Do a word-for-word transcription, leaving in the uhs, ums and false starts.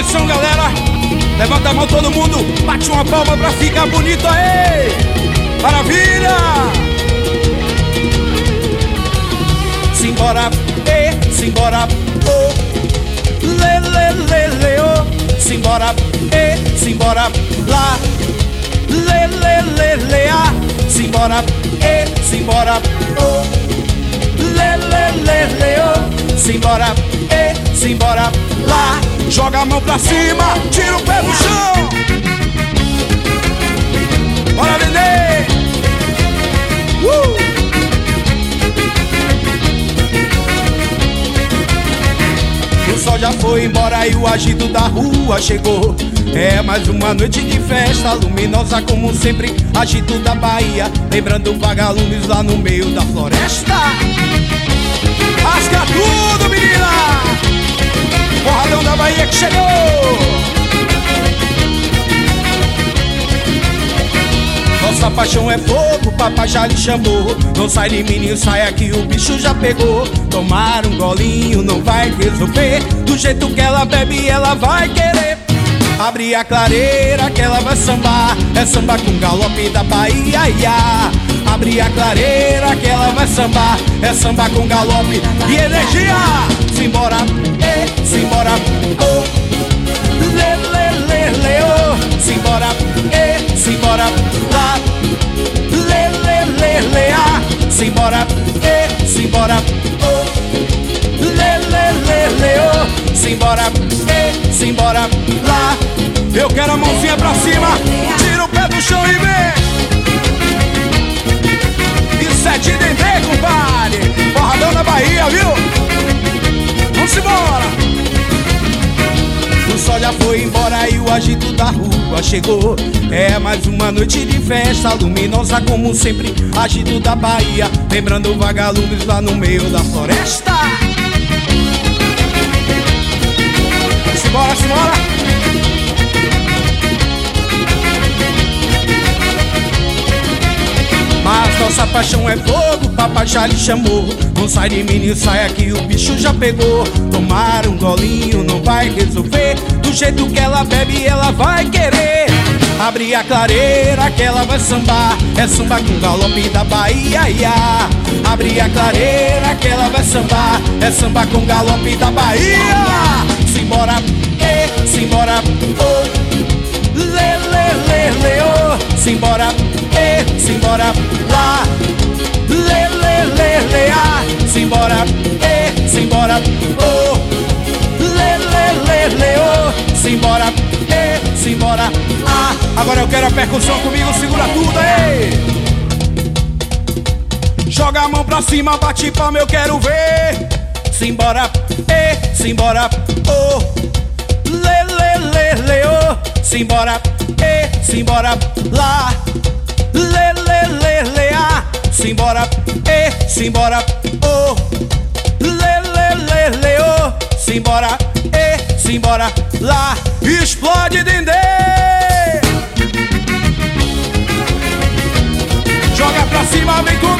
Atenção, galera, levanta a mão todo mundo, bate uma palma pra ficar bonito aí. Maravilha! Simbora, e, simbora, oh, lê, lê, lê, lê, oh. Simbora, e, simbora, lá, lê, lê, lê, lê, ah. Simbora, e, simbora, oh, lê, lê, lê, lê, oh. Simbora, e, simbora, lá. Joga a mão pra cima, tira o pé do chão. Bora vender! Uh! O sol já foi embora e o agito da rua chegou. É mais uma noite de festa, luminosa como sempre, agito da Bahia, lembrando vagalumes lá no meio da floresta. Rasga tudo, menina! Porradão da Bahia que chegou! Nossa paixão é fogo, papai já lhe chamou. Não sai de menino, sai aqui, o bicho já pegou. Tomar um golinho não vai resolver. Do jeito que ela bebe, ela vai querer. Abre a clareira que ela vai sambar. É samba com galope da Bahia, ia. Abre a clareira que ela vai sambar. É samba com galope e energia. Simbora, e, simbora, oh, lê, lê, lê, lê, oh. Simbora, e, simbora, lá, lê, lê, lê, lê, ah. Simbora, e, simbora, oh, lê, lê, lê, lê, oh. Simbora, e, simbora, lá. Eu quero a mãozinha pra cima, tira o pé do chão e vem. Isso é de dendê, compadre. Porradão na Bahia, viu? Vamos embora. O sol já foi embora e o agito da rua chegou. É mais uma noite de festa, luminosa como sempre, agito da Bahia, lembrando vagalumes lá no meio da floresta. Simbora, simbora. Mas nossa paixão é fogo, papai já lhe chamou. Não sai de menino, sai aqui, o bicho já pegou. Tomar um golinho não vai resolver. Do jeito que ela bebe, ela vai querer. Abre a clareira que ela vai sambar. É samba com galope da Bahia, ia. Abre a clareira que ela vai sambar. É samba com galope da Bahia. Simbora, e, simbora, oh, lê, lê, lê, lê, oh. Simbora, e, simbora, lá, lê, lê, lê, lê, ah. Simbora, e, simbora, oh, lê, lê, lê, lê, oh. Simbora, e, simbora, ah. Agora eu quero a percussão comigo, segura tudo, ei. Joga a mão pra cima, bate palma, eu quero ver. Simbora, e, simbora, oh, lê, lê, lê, lê, oh. Simbora, e, simbora, lá, lê, lê, lê, lê, ah. Simbora, e, simbora, oh, lê, lê, lê, lê, oh. Simbora, e, simbora, lá. Explode, dendê. Joga pra cima, vem com